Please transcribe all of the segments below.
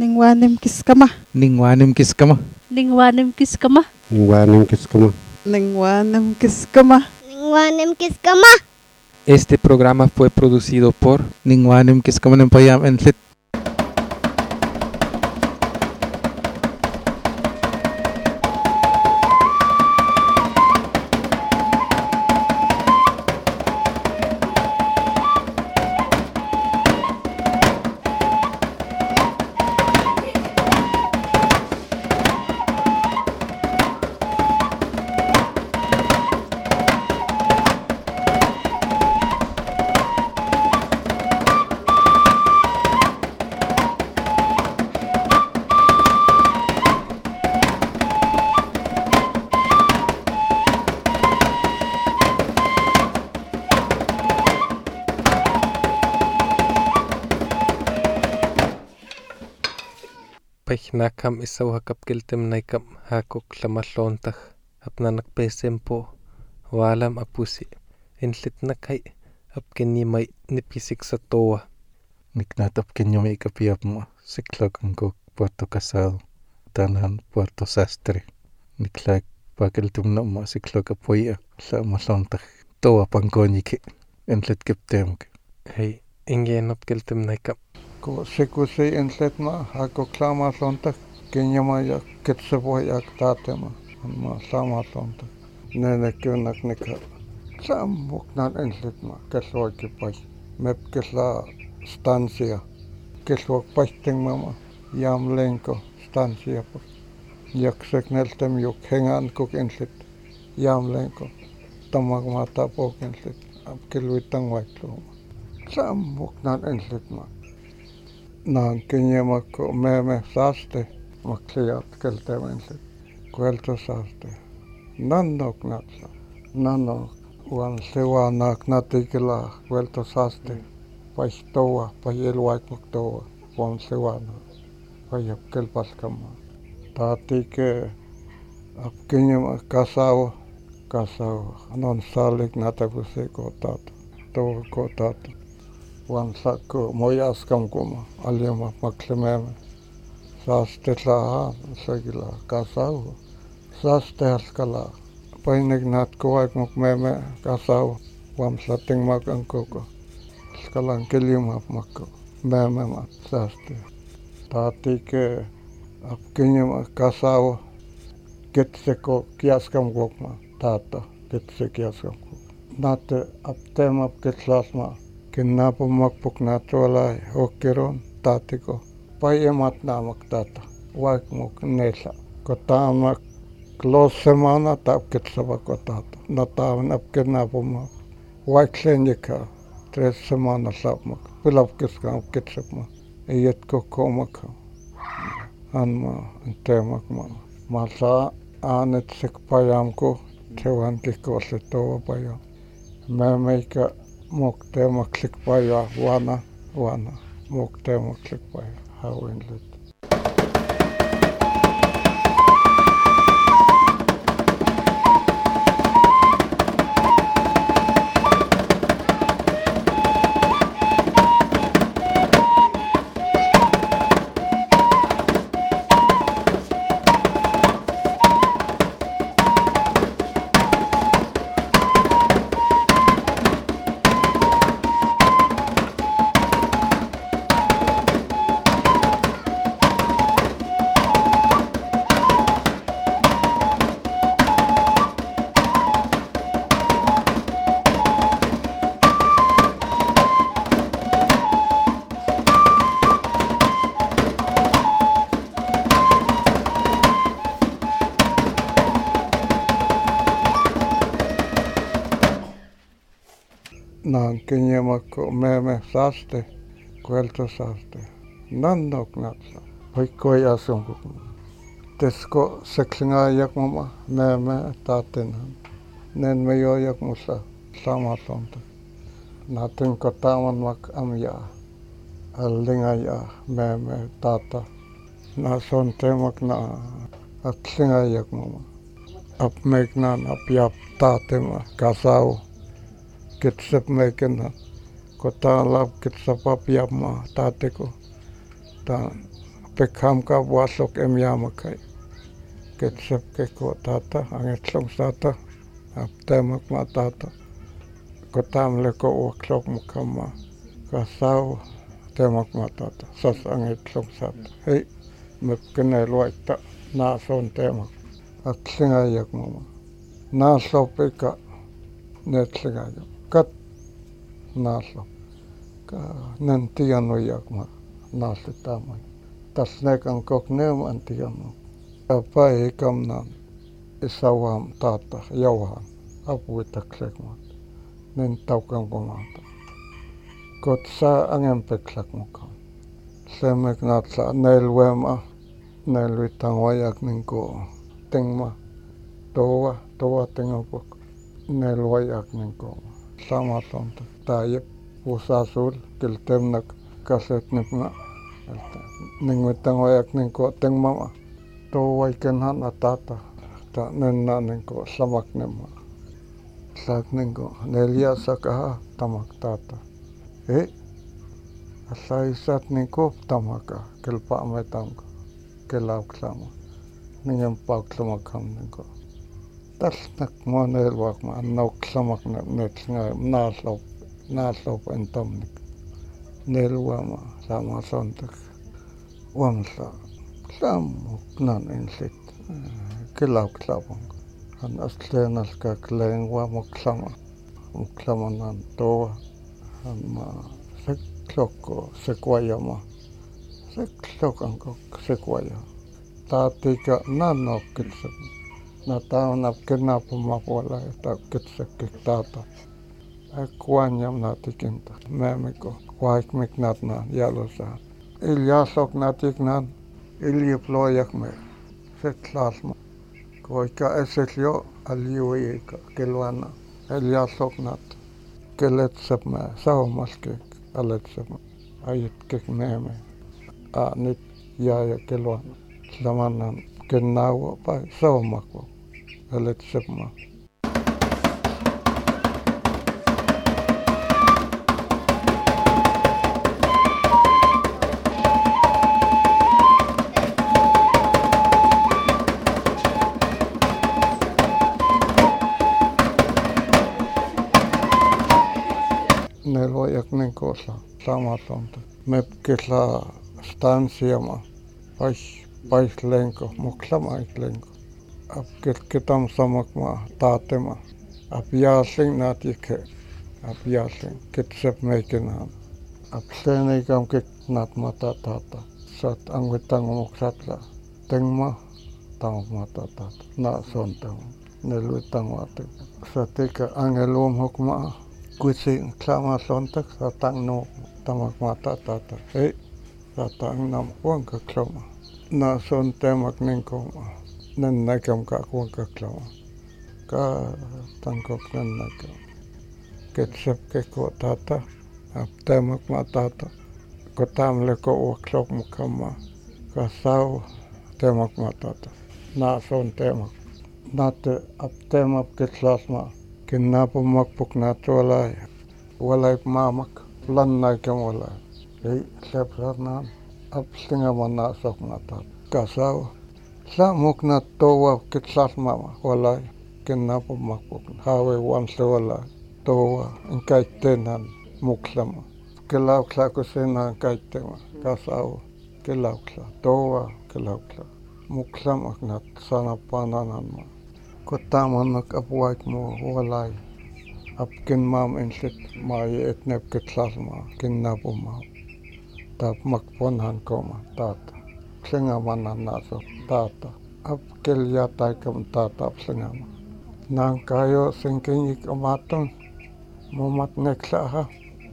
Ningwanim kiskama. Ningwanim kiskama. Ningwanim kiskama. Ningwanim kiskama. Ningwanim kiskama. Ningwanim kiskama. Este programa fue producido por Ningwanim Kiskama Nempayam en Lit. Pajnakam isawakap kiltemnaikam hakok tlamallontaj apnanak pesempo walam apusi entlitnakay apkenimay nipisiksatowa. Niknat apkenyomi kapiapmo siklakanko Puerto Casado tanan Puerto Sastre. Niklak pakiltumnamo siklakapoya tlamallontaj towa pankoniki entlitkeptemke. Hey, ingenop kiltemnaikam. Ko sikusi entletma ako tlamallontaj kenyamaya ketsepoyak tatema ma tlamallontaj nenekyunak nika tlamoknan entletma kelhuakipay mepkela stancia kelhuakpaytenmama yamlenko stancia yaksekneltem yuk hengankok entlet yamlenko tamakmatapok entlet apkeluitangwaitlo tlamoknan entletma nan kenyamako meme saste makliat keltemenset kuelto saste nannok natsa nanno wan sewanak natikela kuelto saste paistoa payelwaikmoktoa wan sewana payapkel palkama tatike apkenyama kasao non salik natapuseko tata to ko tata wan sako moyaskam kuma aliama maklememe saste tla sagila kasau saste halkala painek nat koak mokmeme kasau wan sating makankoko skalan kelium makko meme mat saste tatike apkenyama kasau ketseko kiaskam kokma tata ketse kiaskam nate aptema ketlasma Kenapa makpuk natualai okeron tatiko payemat namak tata waik muk nesa kotamak 2 semana tapket sabako tata nataman apket napoma waik senyika 3 semana sapmak pilapkeskan apket sapma eyet kokomak anma temak masa anet sek payamko tewan kikolle towa payam memeika Mokte maklik paya wana mokte maklik paya hawinlet. Nan kenyamako meme saste kuelto saste nannok natsa hoikoi asonko tesko seklingayak mama meme tatenan nen meyoyak musa samatonta natin kotaman mak amya allingaya meme tata na sontemak na atlingayak mama apmeknan apyap tatema kasau ketsep mekena kota lap ketsapa piapma tateko ta Pekham ka wasok emyamakai. Ketsep keko tata, angetlong tata, aptemak ma tata. Kotam leko uaklok mukama, kasau temak ma tata, sas angetlong tata. Hei, mepkene luaita, naason temak. Atlingayak mama. Naasopika, netlingayak. Kat naasop. Ka nentianuyak ma, naasitamay. Tasnek ang koknem antiano. Apai kamnan isawam tata yawahan apuitaklek mat. Nen taukang komata. Kot sa angem peklak mukam. Semek natsa nelwema nelwitangwayak ningko tingma. Toa tingopok nelwayak ningko. Sama tonta tayep usasul kiltemnak kaset nipna. Ningwitangwayak ningko tingmama. Toa ikenhan atata. Ta nenna ningko samak nima. Sak ningko nelia sakaha tamak tata. Asaisat ningko tamaka kelpa metamka. Kelauk sama. Ningem pauk samak ham ningko. Tasnak mo nelwak ma nauk samak netsinga naslop entomnik. Nelwama sama sontak. Wamsa. Samuk nan ensit. Kelauk sabang. Han astlenas ka klengwa muklama nan toa. Han ma sekloko sekwayama. Seklok angkok sekwaya. Tatika nanok kitsep. Nataunap kinapumapwala ta kitsep kiktata. Akuanyam natikinta. Memiko. Kwaikmik natna yalosa. Ilyasok natiknan. Ilyiployak me. Setlasma. Koika eselyo aliuika kelwana. Ilyasok nat. Keletsep me. Saumaskek aletsep me. Ayitkek meme. Nit jaya kelwana. Slamanan kennawa pa saumakwa. Aletsep ma. Nelwayak ningkosa sama tonta. Mepkila stansiama. Pais lenko, muklama lenko. Kitam samakma tatema. Apyasing natike. Apyasing kitsep mekinan. Apsenikam kik natmata tata. Sat angwitang muksatla. Tengma tamata tata. Na sontang. Nelwitang wate. Satika angelum hukma. Kusi klama sontak satang no tamak mata tata. Satang nam kuangka klama. Na son temak ningkoma. Nennakam ka kuangka klama. Ka tangkok nennakam. Ketsep keko tata. Temak ma tata. Kotam leko uaklok mukama. Kasau temak ma tata. Na son temak. Nate ap temak ketslasma. Kinnapumakpuk nato walay mamak lannaikem walay. Sepsarnan apstingaman nasok natat. Kasaw samuk na towa kitsasmama walay kinnapumakpuk. Hawe wanse walay towa inkaitenan muklama. Kilaukla kusina inkaitema. Kasaw kilaukla towa kilaukla. Muklama nat sanapanananma. Kotamannak apuaik mo walay. Apkin mam insit maayi etnep kitlasma kinnapuma. Tap makponhan koma tata. Psingamanan naso tata. Apkil yatay kam tata psingama. Nang kayo singkinyik amatong mumat neksaha.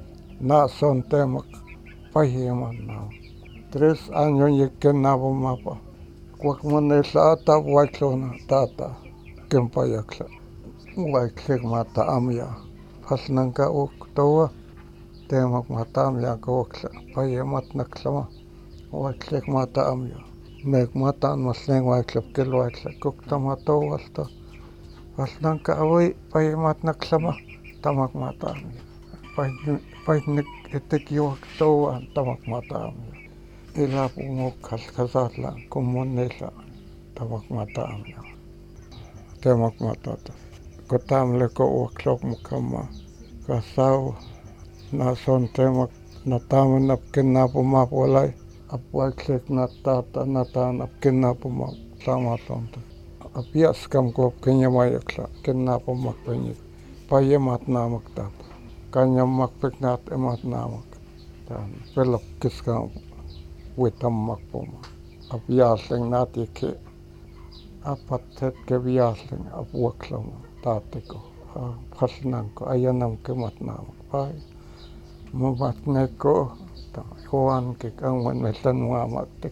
Nason temak pahiman na. 3 años yik kinnapuma pa. Kwak mo nesa tap waiklona tata. Kempayakla. Waiklik mata amya. Pasnangka uktowa. Temak mata amya kawakla. Payemat naklama. Waiklik mata amya. Mek mata masling waiklap kil waiklap. Kukta mata walta. Pasnangka away payemat naklama. Tamak mata amya. Painik itik yuwaktowa tamak mata amya. ilapungo kasatla kumonela tamak mata amna tamak mata ko tamle ko workshop mukama kasau na son temak na taman napkin na pumapolay apwaksek na tata na tan napkin na pumap sama tonto apias kam ko kenyamayakla ken na pumakpenyik payemat namak tat kanyam makpeknat emat namak tan pelap kiskam witam makpoma apiasleng natike apatet ke biasleng apwaklama tatiko khasnanko ayanam kemat namak pai mamatneko ta hoan ke kangwan metan muamatek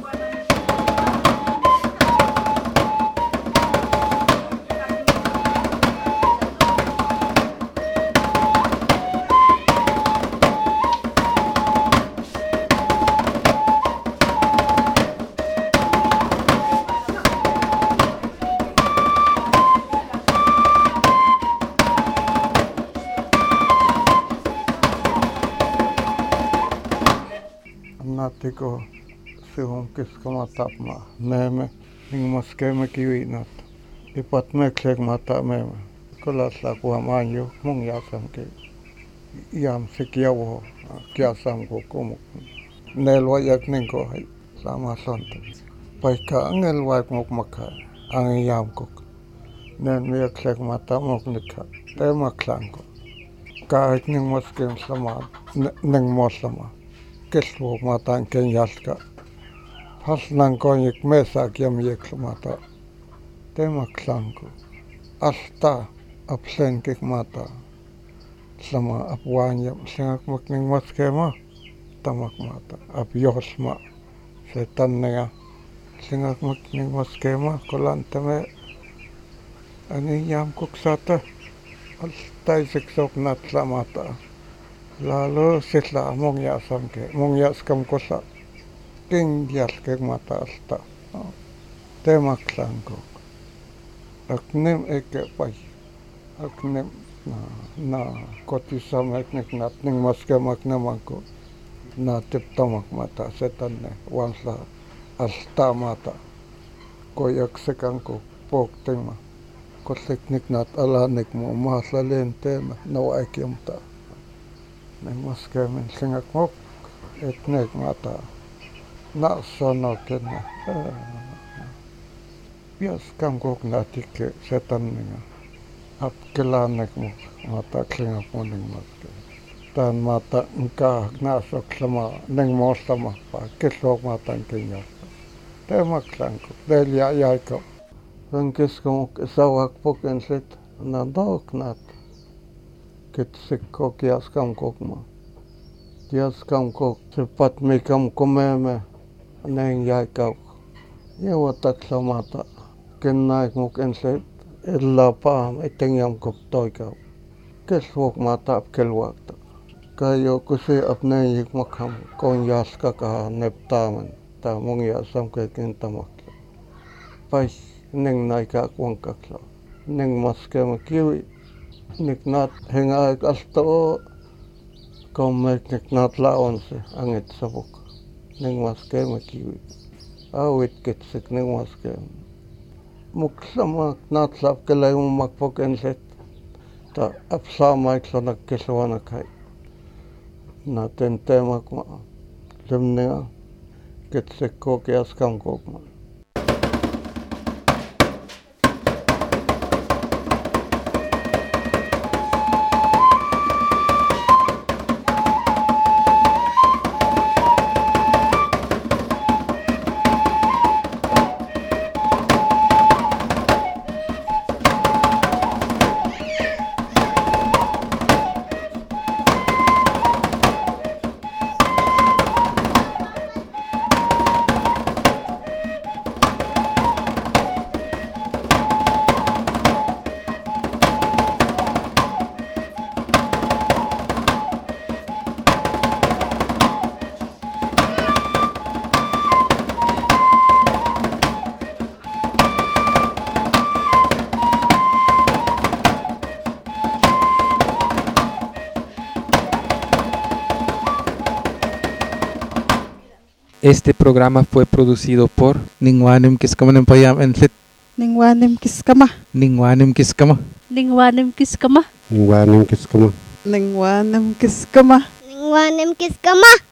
natiko sihon kiskamatapma meme ning maskeme kiwinat ipat meklek mata meme kolasla kuamanyo mung yasam ke yam sikiawo kiasam ko kumuk nelwa yak ningko hai sama sonte paika angel wak mok maka ang yam kok nen meklek mata mok nikha tema klanko ka ning maskem sama ning moslama keslo matan kenyalka hasnan konik mesa kiam yek mata tema klanko asta absen kek mata sama apwanya sengak makning maskema tamak mata apiosma setan nega sengak makning maskema kolantame ani yam kuksata altai seksok nat lamata lalu sitla mongya samke mongya skam kosa king dial ke mata asta temak langko aknem eke pai aknem na koti samek nek nat ning maske maknemangko na tip tamak mata setan ne wansla asta mata koyak sekanko pok tema ko teknik nat alanek mo masla lente na wakiam ta neng maske men singak mok etnek mata na sono kena bias kam kok natike setan ninga ap kelanek mo mata klingak mo neng maske tan mata engka na sok sama neng mo sama pa kesok mata kenya tema klanko delia yaiko venkes kom sawak poken set na dok nat kitsikko kiaskam kokma kiaskam kok cepat mekam komeme neng yaikau yewa taksamata kennaik muk enset illa pam etengyam kok toikau keswok mata kelwakta kayo kusi apne yik makham kon yaska ka neptaman ta mongya samke kentamak pai neng naika kwangkakla neng maske kiwi niknat henga kasto komek niknat laonse angit sabuk neng maske kiwi awit kitsik neng maske muksama natlap kelay makpok enset ta apsama iksanak keswana kai na tentemak ma lemnea kitsik ko kiaskam kokma Este programa fue producido por Ningwanim Kiskamanim Payam Entlit Ningwanim kiskama. Ningwanim Kiskama. Ningwanim kiskama. Ningwanim kiskama. Ningwanim kiskama. Ningwanim kiskama.